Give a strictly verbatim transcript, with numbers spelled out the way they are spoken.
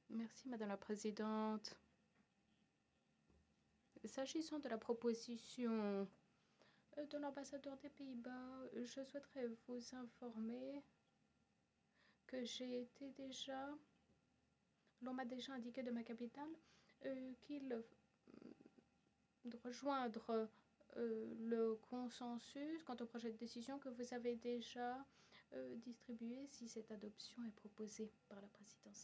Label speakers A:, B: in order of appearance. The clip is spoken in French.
A: Merci, Madame la Présidente. S'agissant de la proposition de l'ambassadeur des Pays-Bas, je souhaiterais vous informer que j'ai été déjà, l'on m'a déjà indiqué de ma capitale, euh, qu'il euh, de rejoindre euh, le consensus quant au projet de décision que vous avez déjà euh, distribué si cette adoption est proposée par la présidence.